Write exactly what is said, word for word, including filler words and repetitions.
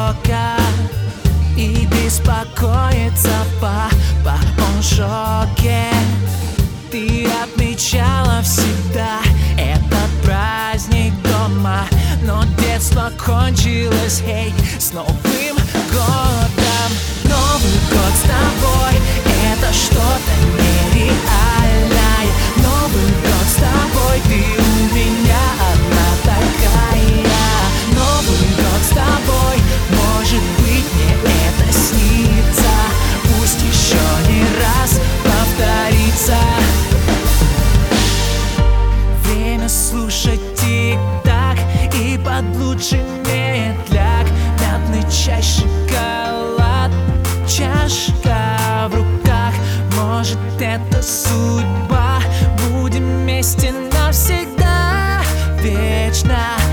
шока и беспокоится папа, он в шоке. Ты отмечала всегда этот праздник дома, но детство кончилось, эй, с Новым годом. Новый год с тобой — это что-то нереальное. Новый год с тобой, ты у меня одна такая. Новый год с тобой, может быть, мне это снится, пусть еще не раз повторится. Время слушать тик-так и под лучший медляк, мятный чай, шоколад, чашка в руках. Может, это судьба, будем вместе навсегда, вечно.